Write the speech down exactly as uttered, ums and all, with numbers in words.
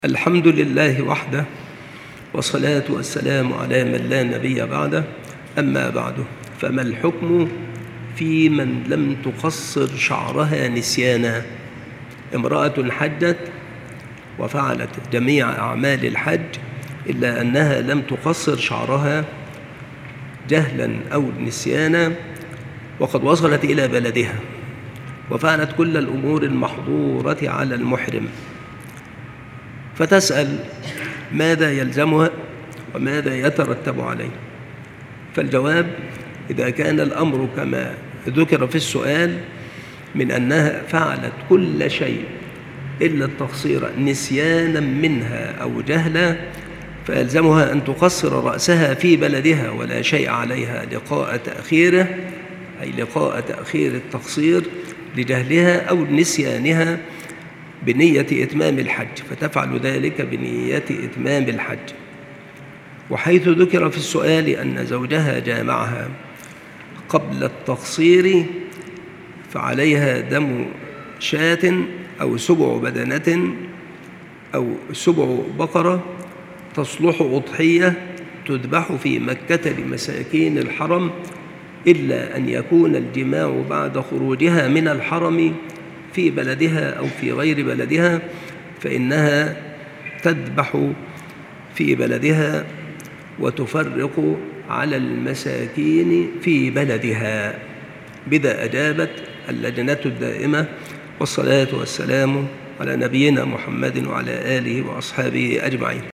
الحمد لله وحده، والصلاة والسلام على من لا نبي بعده. أما بعد، فما الحكم في من لم تقصر شعرها نسيانا؟ امرأة حجت وفعلت جميع أعمال الحج إلا أنها لم تقصر شعرها جهلا أو نسيانا، وقد وصلت إلى بلدها وفعلت كل الأمور المحظورة على المحرم، فتسأل ماذا يلزمها وماذا يترتب عليه. فالجواب: إذا كان الأمر كما ذكر في السؤال من أنها فعلت كل شيء إلا التقصير نسيانا منها أو جهلا، فيلزمها أن تقصر رأسها في بلدها ولا شيء عليها لقاء تأخيره، أي لقاء تأخير التقصير لجهلها أو نسيانها بنية إتمام الحج، فتفعل ذلك بنية إتمام الحج. وحيث ذكر في السؤال أن زوجها جامعها قبل التقصير فعليها دم شاة أو سبع بدنة أو سبع بقرة تصلح أضحية تذبح في مكة لمساكين الحرم، إلا أن يكون الجماع بعد خروجها من الحرم في بلدها أو في غير بلدها، فإنها تذبح في بلدها وتفرق على المساكين في بلدها. بذا أجابت اللجنة الدائمة، والصلاة والسلام على نبينا محمد وعلى آله وأصحابه أجمعين.